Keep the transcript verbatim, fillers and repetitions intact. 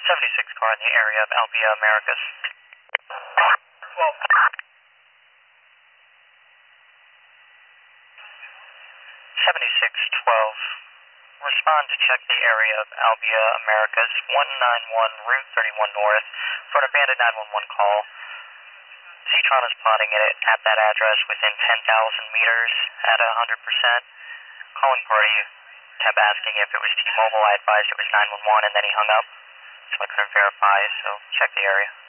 seventy-six car in the area of Albia Americas. twelve. seventy-six twelve. Respond to check the area of Albia Americas, one nine one Route thirty-one North, for an abandoned nine one one call. Zetron is plotting it at that address within ten thousand meters at one hundred percent. Calling party kept asking if it was T-Mobile. I advised it was nine one one and then he hung up, so I couldn't verify, so check the area.